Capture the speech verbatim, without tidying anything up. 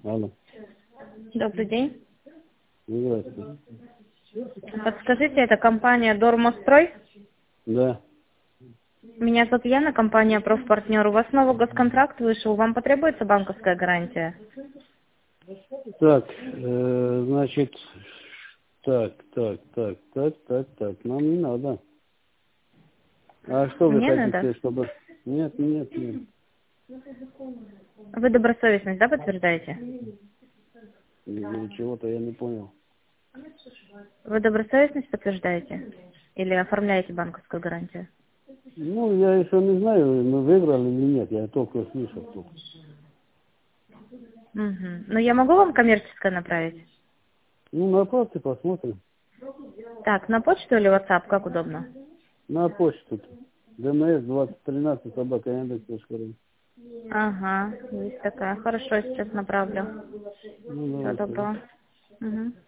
Алло. Добрый день. Здравствуйте. Подскажите, это компания Дормострой? Да. Меня зовут Яна, компания Профпартнер. У вас новый госконтракт вышел, вам потребуется банковская гарантия? Так, э, значит, так, так, так, так, так, так, нам не надо. А что вы Мне надо. хотите, чтобы... Нет, нет, нет. Вы добросовестность, да, подтверждаете? Или чего-то я не понял. Вы добросовестность подтверждаете? Или оформляете банковскую гарантию? Ну, я еще не знаю, мы выиграли или нет, я только слышал только. Угу. Ну, я могу вам коммерческое направить? Ну, на почту посмотрим. Так, на почту или WhatsApp, как удобно? На почту. ДМС двадцать тринадцать собака Яндекс.ру. Ага, есть такая. Хорошо, сейчас направлю. Ну, Всего давайте. доброго. Угу.